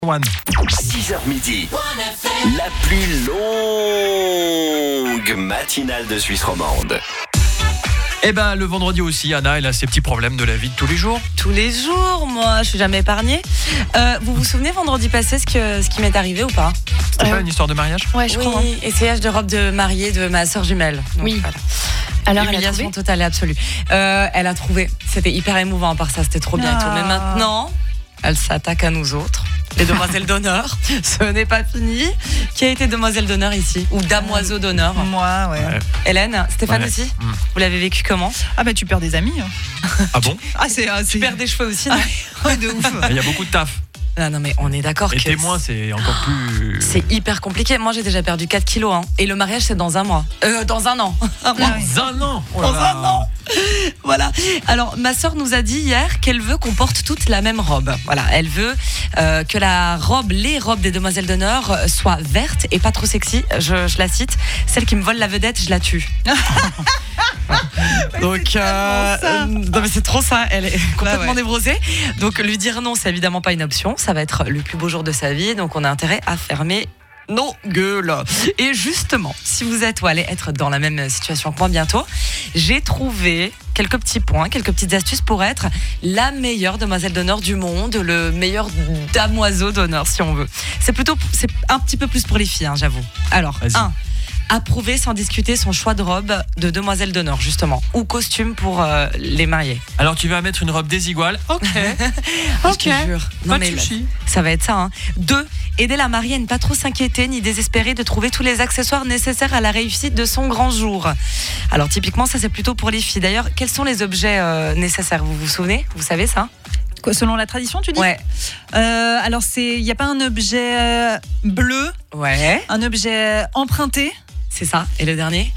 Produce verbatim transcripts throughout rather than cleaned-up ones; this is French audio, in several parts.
One. six heures midi, la plus longue matinale de Suisse romande. Eh ben le vendredi aussi, Anna, elle a ses petits problèmes de la vie de tous les jours. Tous les jours, moi, je suis jamais épargnée. Euh, vous vous souvenez vendredi passé ce, que, ce qui m'est arrivé ou pas? C'était Euh, pas une histoire de mariage? Ouais, je Oui, crois. hein. essayage de robe de mariée de ma sœur jumelle. Donc, Oui. voilà. Alors, elle a Humiliation trouvé totale et absolue. Euh, elle a trouvé. C'était hyper émouvant à part ça, c'était trop bien et tout. Ah. Mais maintenant, elle s'attaque à nous autres, les demoiselles d'honneur. Ce n'est pas fini. Qui a été demoiselle d'honneur ici? Ou damoiseau d'honneur? Moi, ouais. Ouais. Hélène, Stéphane Ouais. aussi? Mm. Vous l'avez vécu comment? Ah bah tu perds des amis. hein. Ah bon? Ah c'est ah, Tu c'est perds des cheveux aussi, non? ouais, de ouf. Il y a beaucoup de taf. Ah non, mais on est d'accord Et que témoin, c'est encore plus... c'est hyper compliqué. Moi, j'ai déjà perdu quatre kilos. Hein. Et le mariage, c'est dans un mois. Euh, dans un an. Un mois. Ah ouais. Dans un an. Oh là Dans là. un an. Voilà. Alors, ma sœur nous a dit hier qu'elle veut qu'on porte toutes la même robe. Voilà. Elle veut euh, que la robe, les robes des demoiselles d'honneur euh, soient vertes et pas trop sexy. Je, je la cite. Celle qui me vole la vedette, je la tue. Donc, euh, ça. euh, non mais c'est trop ça. Elle est complètement ouais. névrosée. Donc, lui dire non, c'est évidemment pas une option. Ça va être le plus beau jour de sa vie. Donc, on a intérêt à fermer nos gueules. Et justement, si vous êtes ou allez être dans la même situation que moi bientôt, j'ai trouvé quelques petits points, quelques petites astuces pour être la meilleure demoiselle d'honneur du monde, le meilleur damoiseau d'honneur si on veut. C'est plutôt, c'est un petit peu plus pour les filles, hein, j'avoue. Alors, Vas-y. un. Approuver sans discuter son choix de robe de demoiselle d'honneur, justement, ou costume pour euh, les mariés. Alors tu vas mettre une robe désiguale. Ok. Je te jure. Non, Pas mais de souci. ça va être ça. Hein. Deux, aider la mariée à ne pas trop s'inquiéter ni désespérer de trouver tous les accessoires nécessaires à la réussite de son grand jour. Alors typiquement, ça c'est plutôt pour les filles. D'ailleurs, quels sont les objets euh, nécessaires? Vous vous souvenez? Vous savez ça? Quoi, selon la tradition, tu dis? Ouais. Euh, alors c'est, il y a pas un objet euh, bleu, Ouais. un objet emprunté. C'est ça. Et le dernier?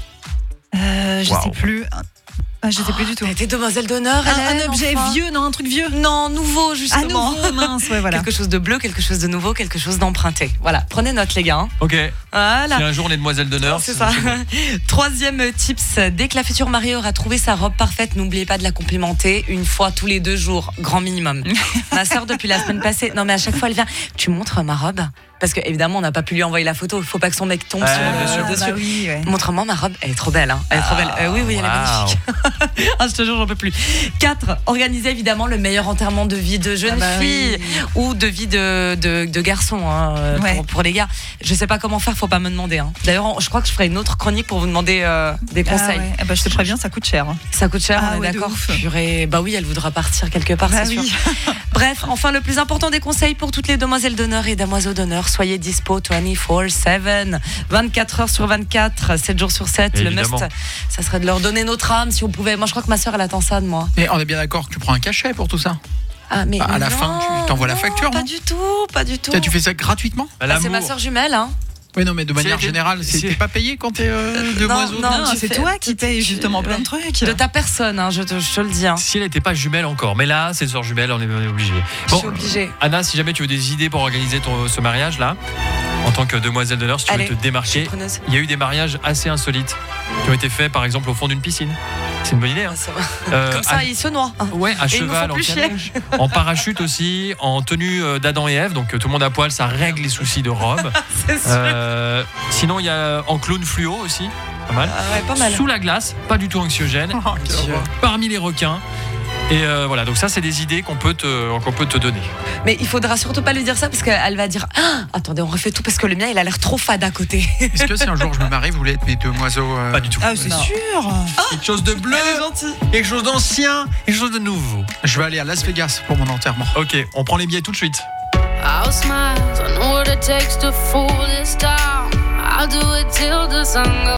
Euh, je Wow. sais plus. Ah, je sais plus du tout. T'as été demoiselle d'honneur, Un, Hélène, un objet enfin vieux, non, un truc vieux. Non, nouveau Ah justement. nouveau, mince, ouais, voilà. Quelque chose de bleu, quelque chose de nouveau, quelque chose d'emprunté. Voilà, prenez note les gars. hein. Ok. Voilà. Si un jour on est demoiselle d'honneur, C'est ça. Troisième tips, dès que la future mariée aura trouvé sa robe parfaite, n'oubliez pas de la complimenter une fois tous les deux jours, grand minimum. Ma sœur depuis la semaine passée, non mais à chaque fois elle vient, tu montres ma robe? Parce que évidemment on n'a pas pu lui envoyer la photo, il faut pas que son mec tombe Ouais, sur bien le sûr. dessus. Bah oui, ouais. Montre-moi ma robe, elle est trop belle, hein. Elle est trop belle. Euh, oui, oui, elle est Wow. magnifique. Ah, je te jure, j'en peux plus. quatre. Organiser évidemment le meilleur enterrement de vie de jeune Ah bah fille oui. ou de vie de, de, de garçon hein, euh, Ouais. pour, pour les gars. Je sais pas comment faire, faut pas me demander. Hein. D'ailleurs, on- je crois que je ferai une autre chronique pour vous demander euh, des Ah conseils. ouais. Ah bah, je te préviens, ça coûte cher. hein. Ça coûte cher, Ah on est ouais, de d'accord. ouf. Purée. Bah oui, elle voudra partir quelque part, Bah c'est oui. sûr. Bref, enfin, le plus important des conseils pour toutes les demoiselles d'honneur et damoiseaux d'honneur, soyez dispo vingt-quatre sept, vingt-quatre heures sur vingt-quatre, sept jours sur sept. Le Évidemment. must, ça serait de leur donner notre âme si on pouvait. Moi, je crois que ma soeur, elle attend ça de moi. Mais on est bien d'accord que tu prends un cachet pour tout ça. Ah, mais Bah, à la non, fin, tu t'envoies la non, facture, Pas non du tout, pas du tout. Tiens, tu fais ça gratuitement? Bah, Ah, c'est ma l'amour. soeur jumelle, hein. Oui, non, mais de manière Si, générale, si. c'est- t'es pas payé quand t'es euh, demoiseau non, Non, tu c'est fais- toi qui tu- payes tu- justement plein ouais. de trucs. De ta personne, hein, je, te, je te le dis. Hein. Si elle n'était pas jumelle encore, mais là, c'est sœur jumelle, on est, on est obligé. Je suis obligée. Anna, si jamais tu veux des idées pour organiser ton, ce mariage-là, en tant que demoiselle d'honneur, si tu Allez, veux te démarquer, Preneuse. il y a eu des mariages assez insolites qui ont été faits, par exemple, au fond d'une piscine. C'est une bonne idée, hein. Ah, ça va. Euh, Comme ça, à- il se noie. hein. Ouais, à Et ils nous cheval, font en plus chier. calèche, en parachute aussi, en tenue euh, d'Adam et Ève, donc euh, tout le monde à poil, ça règle les soucis de robe. C'est sûr. Euh, sinon, il y a en clown fluo aussi, pas mal. Ah ouais, pas mal. Sous la glace, pas du tout anxiogène. Oh, quelle horreur. Parmi les requins. Et euh, voilà, donc ça, c'est des idées qu'on peut te, qu'on peut te donner. Mais il faudra surtout pas lui dire ça parce qu'elle va dire ah, attendez, on refait tout parce que le mien il a l'air trop fade à côté. Est-ce que si un jour je me marie, vous voulez être mes demoiseaux euh, Pas du tout. Ah, c'est Non. sûr. Quelque chose de bleu, quelque chose d'ancien, quelque chose de nouveau. Je vais aller à Las Vegas pour mon enterrement. Ok, on prend les billets tout de suite. I'll smile, I know what it takes to fool this town. I'll do it till the sun goes